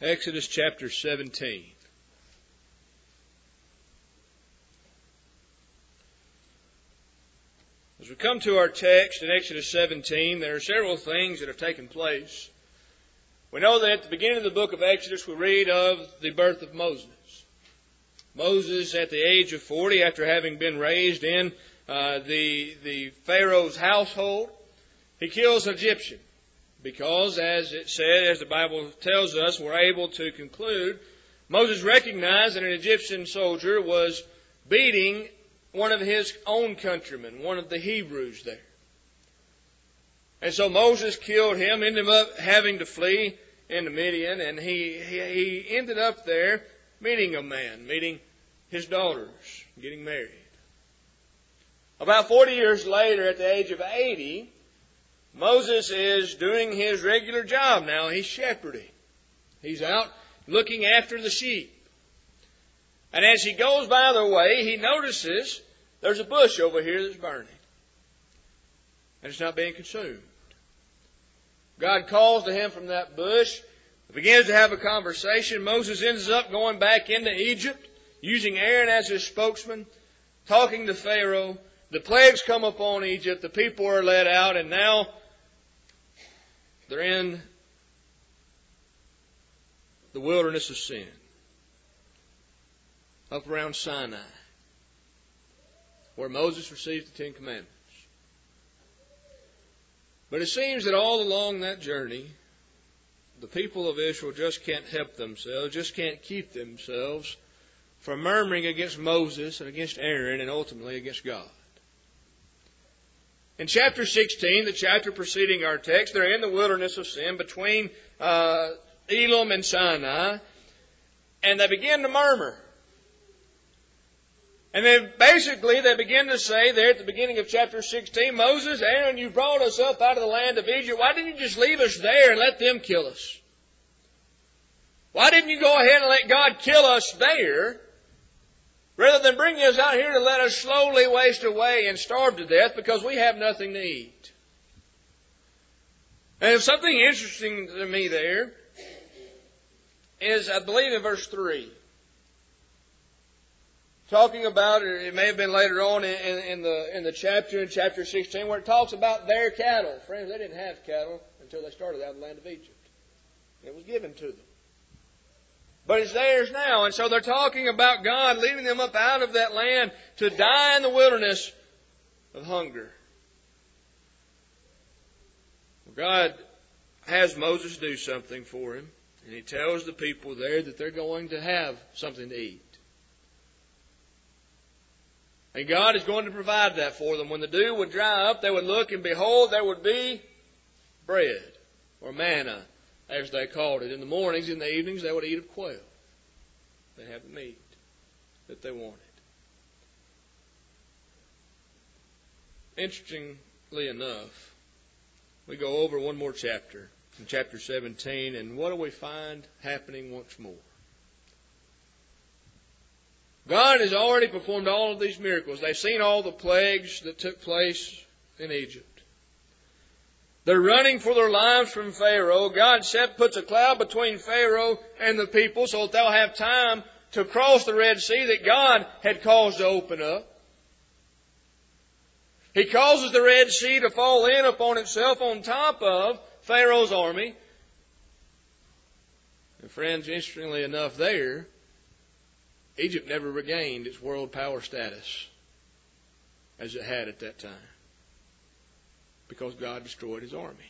Exodus chapter 17. As we come to our text in Exodus 17, there are several things that have taken place. We know that at the beginning of the book of Exodus we read of the birth of Moses. Moses, at the age of 40, after having been raised in the Pharaoh's household, he kills an Egyptian. Because, as it said, as the Bible tells us, we're able to conclude, Moses recognized that an Egyptian soldier was beating one of his own countrymen, one of the Hebrews there. And so Moses killed him, ended up having to flee into Midian, and he ended up there meeting a man, meeting his daughters, getting married. About 40 years later, at the age of 80, Moses is doing his regular job now. He's shepherding. He's out looking after the sheep. And as he goes by the way, he notices there's a bush over here that's burning. And it's not being consumed. God calls to him from that bush, begins to have a conversation. Moses ends up going back into Egypt, using Aaron as his spokesman, talking to Pharaoh. The plagues come upon Egypt, the people are led out, and now they're in the wilderness of sin, up around Sinai, where Moses received the Ten Commandments. But it seems that all along that journey, the people of Israel just can't help themselves, just can't keep themselves from murmuring against Moses and against Aaron and ultimately against God. In chapter 16, the chapter preceding our text, they're in the wilderness of sin between Elim and Sinai, and they begin to murmur. And then basically they begin to say there at the beginning of chapter 16, Moses, Aaron, you brought us up out of the land of Egypt. Why didn't you just leave us there and let them kill us? Why didn't you go ahead and let God kill us there rather than bring us out here to let us slowly waste away and starve to death because we have nothing to eat? And something interesting to me there is, I believe in verse 3. Talking about, it may have been later on in the chapter, in chapter 16, where it talks about their cattle. Friends, they didn't have cattle until they started out of the land of Egypt. It was given to them. But it's theirs now. And so they're talking about God leading them up out of that land to die in the wilderness of hunger. God has Moses do something for him. And he tells the people there that they're going to have something to eat. And God is going to provide that for them. When the dew would dry up, they would look and behold, there would be bread or manna, as they called it. In the mornings, in the evenings, they would eat of quail. They'd have the meat that they wanted. Interestingly enough, we go over one more chapter, in chapter 17, and what do we find happening once more? God has already performed all of these miracles. They've seen all the plagues that took place in Egypt. They're running for their lives from Pharaoh. God puts a cloud between Pharaoh and the people so that they'll have time to cross the Red Sea that God had caused to open up. He causes the Red Sea to fall in upon itself on top of Pharaoh's army. And friends, interestingly enough there, Egypt never regained its world power status as it had at that time because God destroyed his army.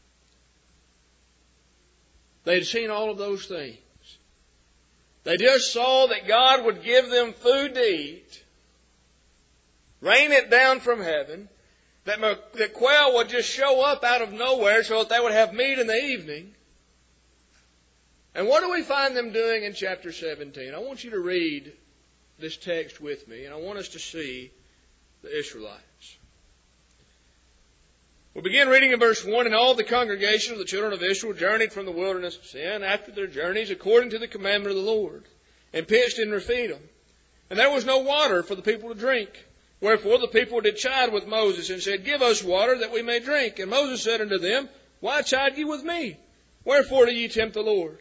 They had seen all of those things. They just saw that God would give them food to eat, rain it down from heaven, that quail would just show up out of nowhere so that they would have meat in the evening. And what do we find them doing in chapter 17? I want you to read this text with me, and I want us to see the Israelites. We'll begin reading in verse 1. And all the congregation of the children of Israel journeyed from the wilderness of sin after their journeys according to the commandment of the Lord, and pitched in Rephidim. And there was no water for the people to drink. Wherefore the people did chide with Moses, and said, Give us water that we may drink. And Moses said unto them, Why chide ye with me? Wherefore do ye tempt the Lord?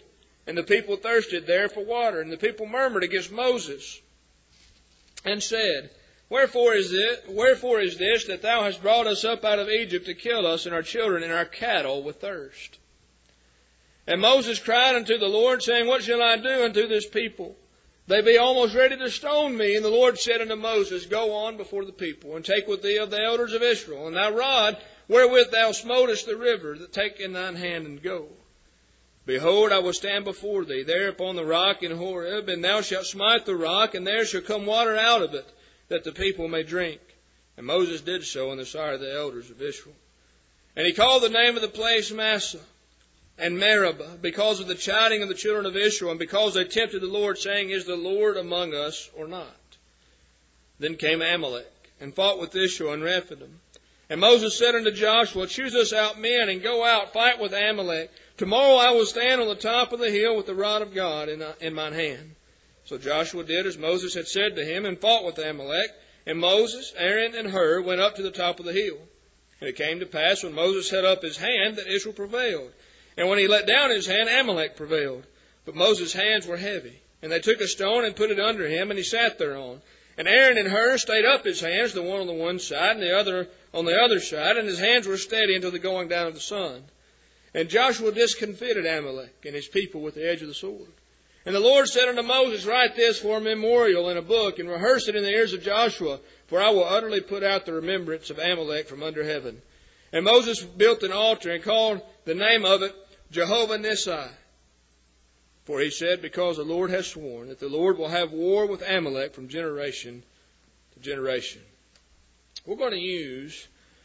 And the people thirsted there for water. And the people murmured against Moses and said, Wherefore is this that thou hast brought us up out of Egypt to kill us and our children and our cattle with thirst? And Moses cried unto the Lord, saying, What shall I do unto this people? They be almost ready to stone me. And the Lord said unto Moses, Go on before the people, and take with thee of the elders of Israel, and thy rod wherewith thou smotest the river, that take in thine hand, and go. Behold, I will stand before thee there upon the rock in Horeb, and thou shalt smite the rock, and there shall come water out of it, that the people may drink. And Moses did so in the sight of the elders of Israel. And he called the name of the place Massah and Meribah, because of the chiding of the children of Israel, and because they tempted the Lord, saying, Is the Lord among us or not? Then came Amalek, and fought with Israel in Rephidim. And Moses said unto Joshua, Choose us out men, and go out, fight with Amalek. Tomorrow I will stand on the top of the hill with the rod of God in mine hand. So Joshua did as Moses had said to him, and fought with Amalek. And Moses, Aaron, and Hur went up to the top of the hill. And it came to pass, when Moses set up his hand, that Israel prevailed. And when he let down his hand, Amalek prevailed. But Moses' hands were heavy. And they took a stone and put it under him, and he sat thereon. And Aaron and Hur stayed up his hands, the one on the one side, and the other on the other side, and his hands were steady until the going down of the sun. And Joshua discomfited Amalek and his people with the edge of the sword. And the Lord said unto Moses, Write this for a memorial in a book, and rehearse it in the ears of Joshua, for I will utterly put out the remembrance of Amalek from under heaven. And Moses built an altar, and called the name of it Jehovah Nissi. For he said, Because the Lord has sworn that the Lord will have war with Amalek from generation to generation. We're going to use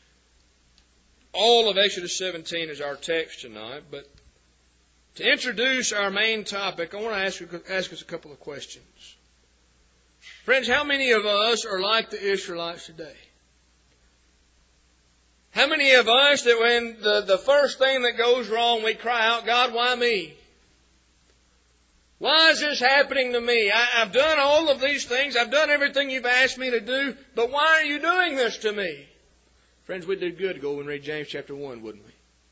all of Exodus 17 as our text tonight, but to introduce our main topic, I want to ask us a couple of questions. Friends, how many of us are like the Israelites today? How many of us that when the first thing that goes wrong, we cry out, God, why me? Why is this happening to me? I've done all of these things. I've done everything you've asked me to do, but why are you doing this to me? Friends, we'd do good to go and read James chapter 1, wouldn't we?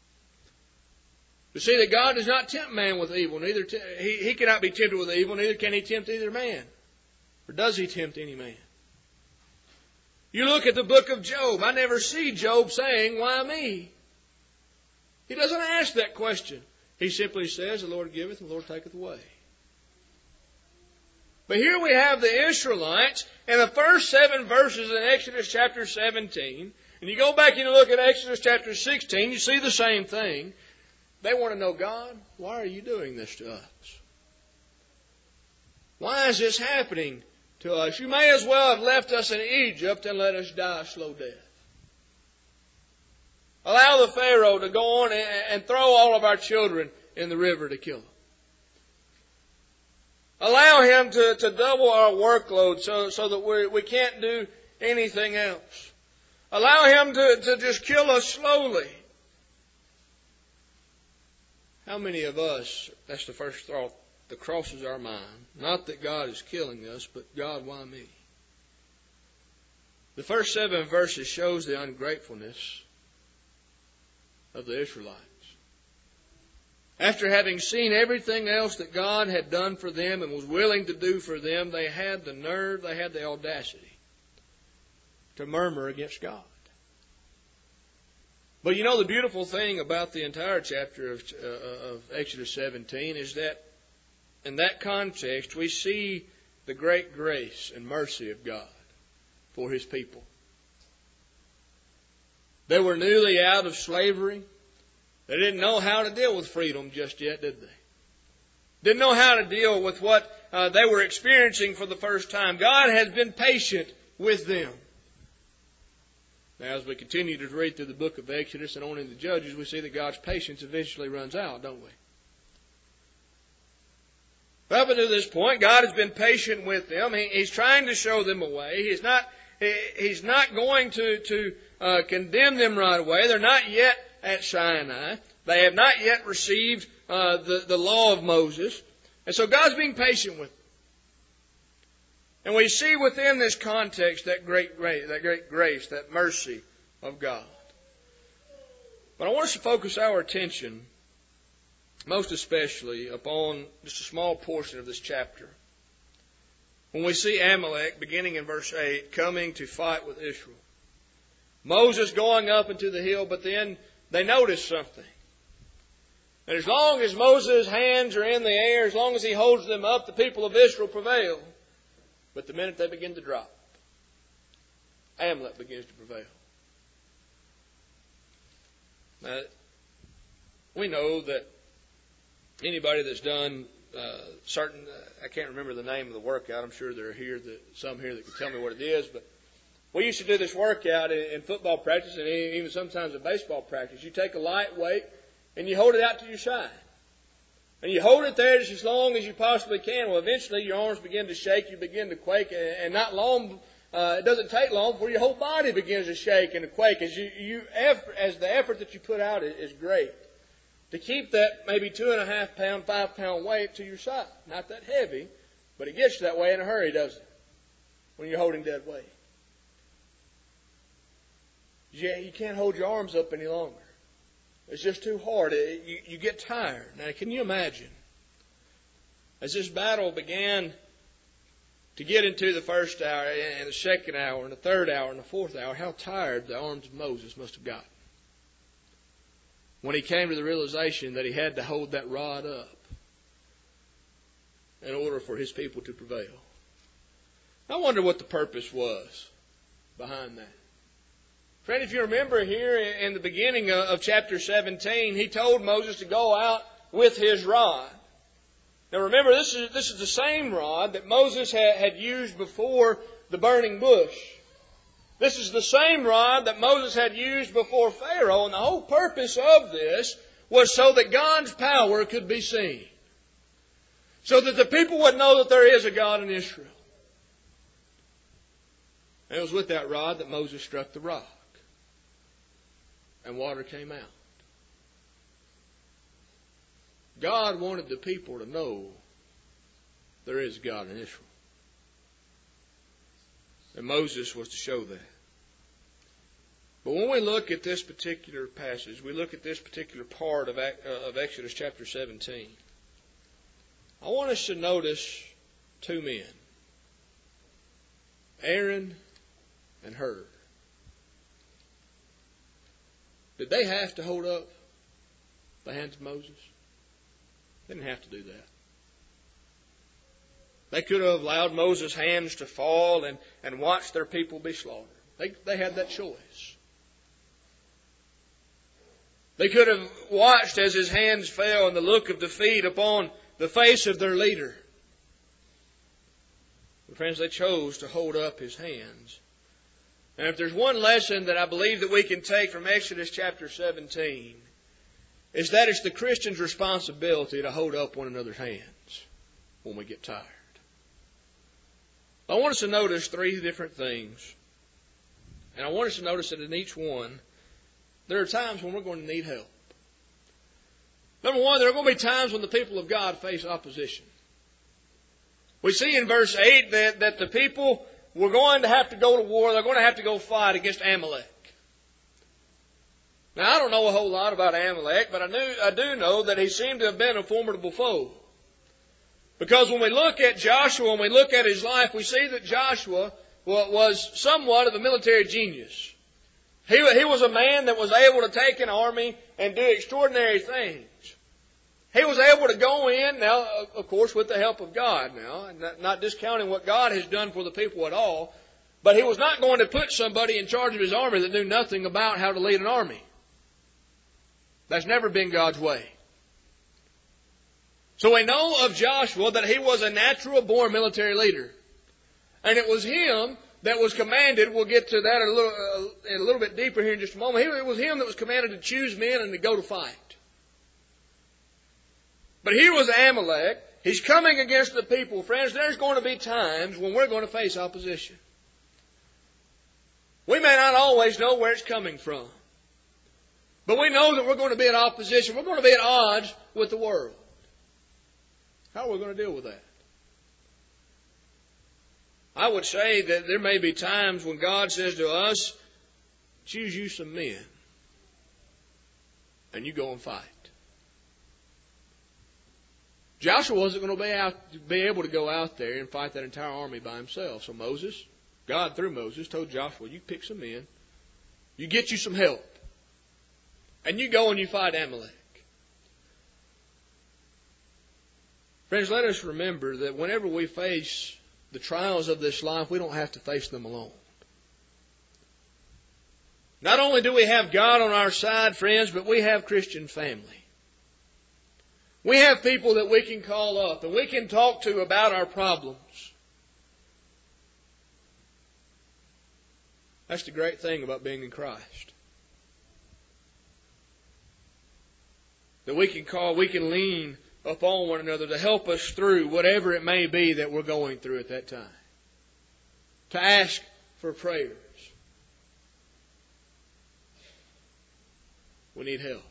To see that God does not tempt man with evil. Neither he cannot be tempted with evil, neither can he tempt either man. Or does he tempt any man? You look at the book of Job. I never see Job saying, Why me? He doesn't ask that question. He simply says, The Lord giveth and the Lord taketh away. But here we have the Israelites, and the first 7 verses in Exodus chapter 17, and you go back and you look at Exodus chapter 16, you see the same thing. They want to know, God, why are you doing this to us? Why is this happening to us? You may as well have left us in Egypt and let us die a slow death. Allow the Pharaoh to go on and throw all of our children in the river to kill them. Allow him to double our workload so that we can't do anything else. Allow him to just kill us slowly. How many of us, that's the first thought that crosses our mind. Not that God is killing us, but God, why me? The first 7 verses shows the ungratefulness of the Israelites. After having seen everything else that God had done for them and was willing to do for them, they had the nerve, they had the audacity to murmur against God. But you know, the beautiful thing about the entire chapter of Exodus 17 is that in that context we see the great grace and mercy of God for His people. They were newly out of slavery. They didn't know how to deal with freedom just yet, did they? Didn't know how to deal with what they were experiencing for the first time. God has been patient with them. Now, as we continue to read through the book of Exodus and on into Judges, we see that God's patience eventually runs out, don't we? Up until this point, God has been patient with them. He's trying to show them a way. He's not going to condemn them right away. They're not yet at Sinai. They have not yet received the law of Moses. And so God's being patient with them. And we see within this context that great grace, that mercy of God. But I want us to focus our attention most especially upon just a small portion of this chapter. When we see Amalek, beginning in verse 8, coming to fight with Israel. Moses going up into the hill, but then they notice something. And as long as Moses' hands are in the air, as long as he holds them up, the people of Israel prevail. But the minute they begin to drop, Amalek begins to prevail. Now, we know that anybody that's done certain, I can't remember the name of the workout. I'm sure there are some here that can tell me what it is. But we used to do this workout in football practice and even sometimes in baseball practice. You take a light weight and you hold it out to your side. And you hold it there just as long as you possibly can. Well, eventually your arms begin to shake, you begin to quake, and not long, it doesn't take long before your whole body begins to shake and to quake as as the effort that you put out is great. To keep that maybe 2.5 pound, 5 pound weight to your side. Not that heavy, but it gets you that way in a hurry, doesn't it? When you're holding dead weight. Yeah, you can't hold your arms up any longer. It's just too hard. You get tired. Now, can you imagine? As this battle began to get into the first hour, and the second hour, and the third hour, and the fourth hour, how tired the arms of Moses must have gotten. When he came to the realization that he had to hold that rod up in order for his people to prevail. I wonder what the purpose was behind that. Friend, if you remember here in the beginning of chapter 17, he told Moses to go out with his rod. Now remember, this is the same rod that Moses had used before the burning bush. This is the same rod that Moses had used before Pharaoh, and the whole purpose of this was so that God's power could be seen. So that the people would know that there is a God in Israel. And it was with that rod that Moses struck the rock. And water came out. God wanted the people to know there is a God in Israel. And Moses was to show that. But when we look at this particular passage, we look at this particular part of Exodus chapter 17, I want us to notice two men, Aaron and Hur. Did they have to hold up the hands of Moses? They didn't have to do that. They could have allowed Moses' hands to fall and watched their people be slaughtered. They had that choice. They could have watched as his hands fell and the look of defeat upon the face of their leader. But friends, they chose to hold up his hands. And if there's one lesson that I believe that we can take from Exodus chapter 17, is that it's the Christian's responsibility to hold up one another's hands when we get tired. I want us to notice three different things. And I want us to notice that in each one, there are times when we're going to need help. Number one, there are going to be times when the people of God face opposition. We see in verse 8 that the people were going to have to go to war. They're going to have to go fight against Amalek. Now, I don't know a whole lot about Amalek, but I do know that he seemed to have been a formidable foe. Because when we look at Joshua, when we look at his life, we see that Joshua was somewhat of a military genius. He was a man that was able to take an army and do extraordinary things. He was able to go in, now, of course, with the help of God now, and not discounting what God has done for the people at all, but he was not going to put somebody in charge of his army that knew nothing about how to lead an army. That's never been God's way. So we know of Joshua that he was a natural-born military leader. And it was him that was commanded, we'll get to that a little bit deeper here in just a moment, it was him that was commanded to choose men and to go to fight. But here was Amalek. He's coming against the people. Friends, there's going to be times when we're going to face opposition. We may not always know where it's coming from. But we know that we're going to be in opposition. We're going to be at odds with the world. How are we going to deal with that? I would say that there may be times when God says to us, choose you some men, and you go and fight. Joshua wasn't going to be able to go out there and fight that entire army by himself. So God through Moses told Joshua, you pick some men, you get you some help, and you go and you fight Amalek. Friends, let us remember that whenever we face the trials of this life, we don't have to face them alone. Not only do we have God on our side, friends, but we have Christian family. We have people that we can call up and we can talk to about our problems. That's the great thing about being in Christ. That we can lean upon one another to help us through whatever it may be that we're going through at that time. To ask for prayers. We need help.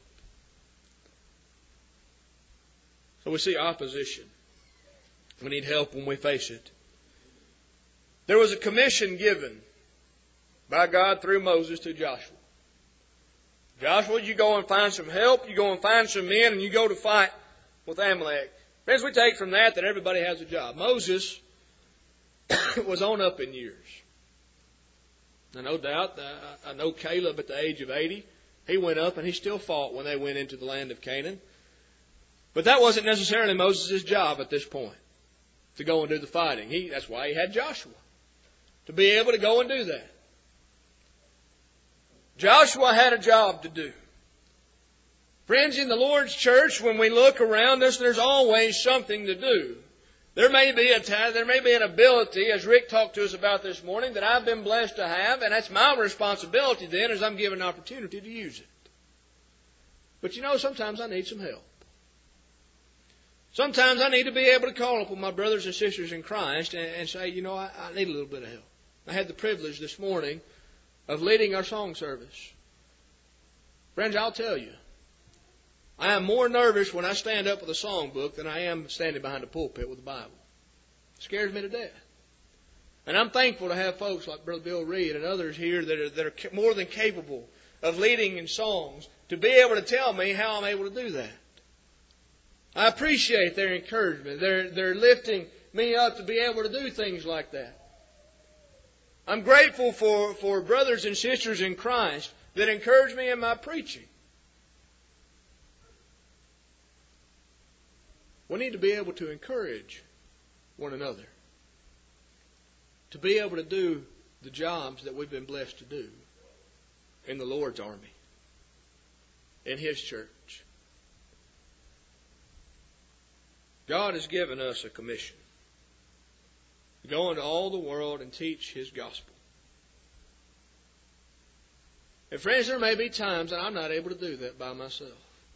So we see opposition. We need help when we face it. There was a commission given by God through Moses to Joshua. Joshua, you go and find some help, you go and find some men, and you go to fight with Amalek. Friends, we take from that everybody has a job. Moses was on up in years. Now, no doubt, I know Caleb at the age of 80, he went up and he still fought when they went into the land of Canaan. But that wasn't necessarily Moses' job at this point, to go and do the fighting. That's why he had Joshua, to be able to go and do that. Joshua had a job to do. Friends, in the Lord's church, when we look around us, there's always something to do. There may be an ability, as Rick talked to us about this morning, that I've been blessed to have, and that's my responsibility then as I'm given an opportunity to use it. But sometimes I need some help. Sometimes I need to be able to call upon my brothers and sisters in Christ and say, I need a little bit of help. I had the privilege this morning of leading our song service. Friends, I'll tell you, I am more nervous when I stand up with a songbook than I am standing behind a pulpit with a Bible. It scares me to death. And I'm thankful to have folks like Brother Bill Reed and others here that are more than capable of leading in songs to be able to tell me how I'm able to do that. I appreciate their encouragement. They're lifting me up to be able to do things like that. I'm grateful for brothers and sisters in Christ that encourage me in my preaching. We need to be able to encourage one another, to be able to do the jobs that we've been blessed to do in the Lord's army, in His church. God has given us a commission to go into all the world and teach His gospel. And friends, there may be times that I'm not able to do that by myself.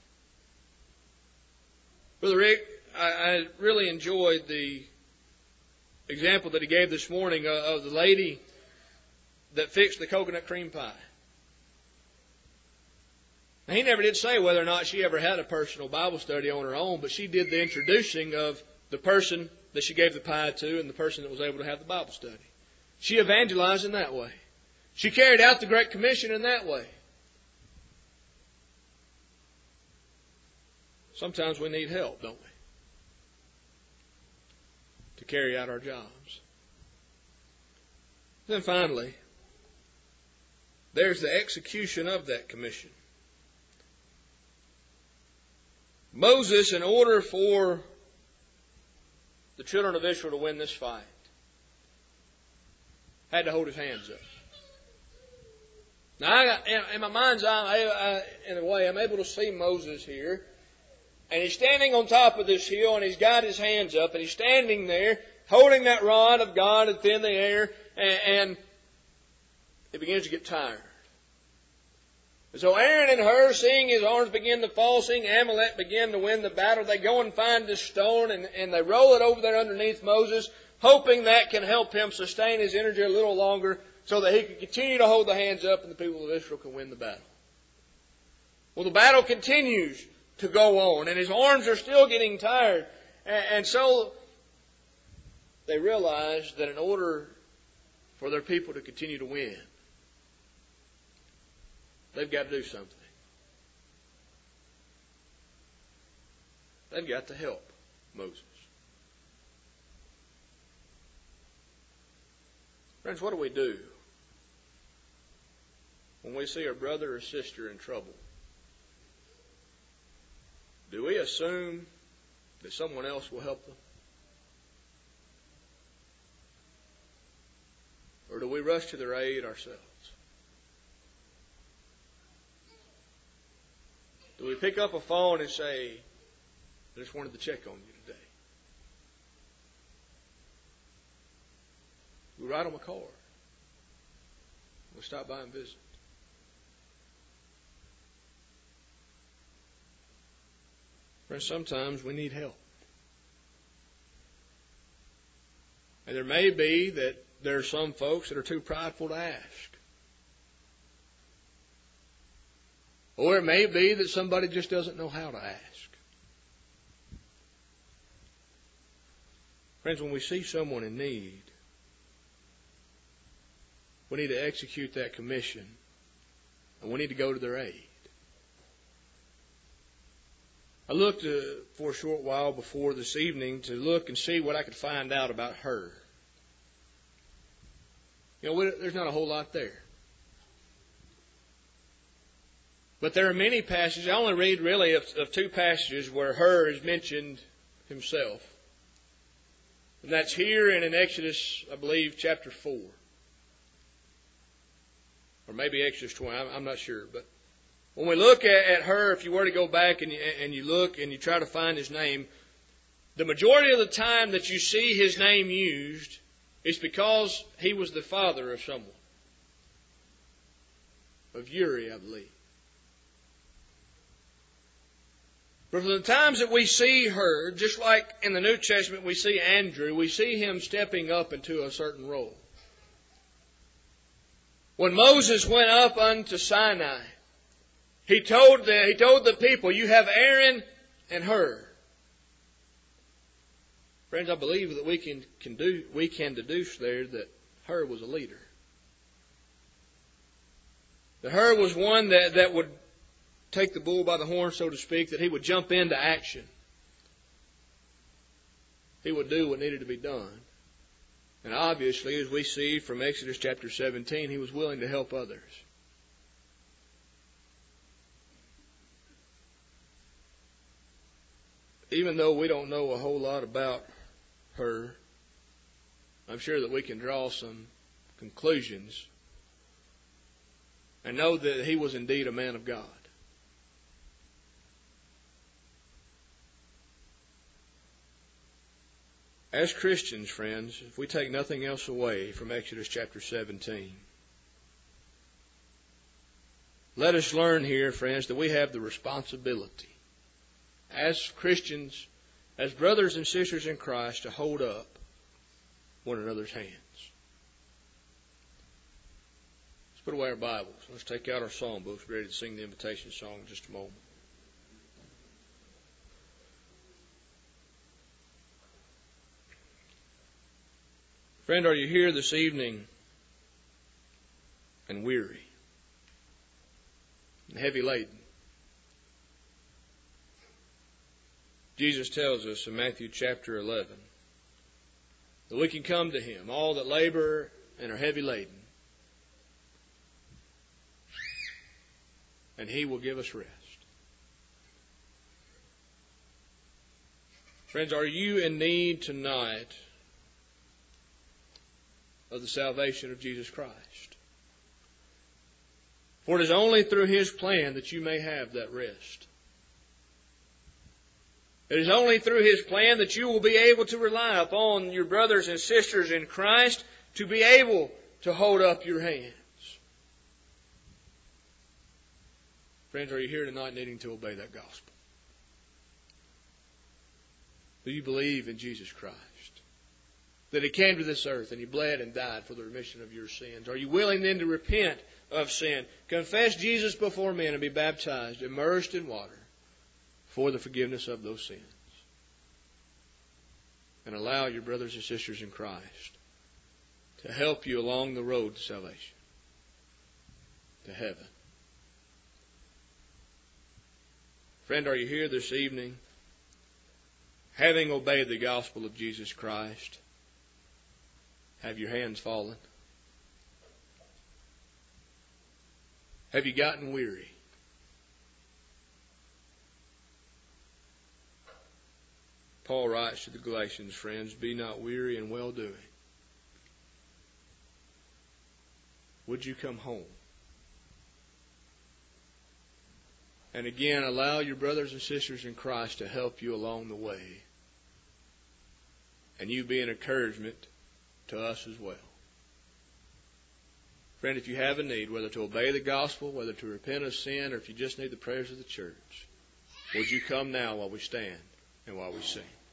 Brother Rick, I really enjoyed the example that he gave this morning of the lady that fixed the coconut cream pie. Now, he never did say whether or not she ever had a personal Bible study on her own, but she did the introducing of the person that she gave the pie to and the person that was able to have the Bible study. She evangelized in that way. She carried out the Great Commission in that way. Sometimes we need help, don't we? To carry out our jobs. Then finally, there's the execution of that commission. Moses, in order for the children of Israel to win this fight, had to hold his hands up. Now, in my mind's eye, in a way, I'm able to see Moses here. And he's standing on top of this hill, and he's got his hands up, and he's standing there, holding that rod of God up in the air, and he begins to get tired. And so Aaron and Hur, seeing his arms begin to fall, seeing Amalek begin to win the battle, they go and find this stone, and they roll it over there underneath Moses, hoping that can help him sustain his energy a little longer so that he can continue to hold the hands up and the people of Israel can win the battle. Well, the battle continues to go on, and his arms are still getting tired. And so they realize that in order for their people to continue to win, they've got to do something. They've got to help Moses. Friends, what do we do when we see our brother or sister in trouble? Do we assume that someone else will help them? Or do we rush to their aid ourselves? Do we pick up a phone and say, I just wanted to check on you today? We write them a card. We stop by and visit. Friends, sometimes we need help. And there may be that there are some folks that are too prideful to ask. Or it may be that somebody just doesn't know how to ask. Friends, when we see someone in need, we need to execute that commission, and we need to go to their aid. I looked for a short while before this evening to look and see what I could find out about her. You know, there's not a whole lot there. But there are many passages. I only read really of two passages where her is mentioned himself. And that's here and in Exodus, I believe, chapter 4. Or maybe Exodus 20. I'm not sure. But when we look at her, if you were to go back and you look and you try to find his name, the majority of the time that you see his name used is because he was the father of someone. Of Uri, I believe. But for the times that we see her, just like in the New Testament we see Andrew, we see him stepping up into a certain role. When Moses went up unto Sinai, he told the people, you have Aaron and Hur. Friends, I believe that we can deduce there that Hur was a leader. That Hur was one that would take the bull by the horn, so to speak, that he would jump into action. He would do what needed to be done. And obviously, as we see from Exodus chapter 17, he was willing to help others. Even though we don't know a whole lot about her, I'm sure that we can draw some conclusions and know that he was indeed a man of God. As Christians, friends, if we take nothing else away from Exodus chapter 17, let us learn here, friends, that we have the responsibility as Christians, as brothers and sisters in Christ, to hold up one another's hands. Let's put away our Bibles. Let's take out our psalm books, ready to sing the invitation song in just a moment. Friend, are you here this evening and weary and heavy laden? Jesus tells us in Matthew chapter 11 that we can come to Him, all that labor and are heavy laden, and He will give us rest. Friends, are you in need tonight of the salvation of Jesus Christ? For it is only through His plan that you may have that rest. It is only through His plan that you will be able to rely upon your brothers and sisters in Christ to be able to hold up your hands. Friends, are you here tonight needing to obey that gospel? Do you believe in Jesus Christ? That He came to this earth and He bled and died for the remission of your sins? Are you willing then to repent of sin, confess Jesus before men, and be baptized, immersed in water for the forgiveness of those sins? And allow your brothers and sisters in Christ to help you along the road to salvation, to heaven. Friend, are you here this evening having obeyed the gospel of Jesus Christ, have your hands fallen? Have you gotten weary? Paul writes to the Galatians, friends, be not weary in well-doing. Would you come home? And again, allow your brothers and sisters in Christ to help you along the way. And you be an encouragement to us as well. Friend, if you have a need, whether to obey the gospel, whether to repent of sin, or if you just need the prayers of the church, would you come now while we stand and while we sing?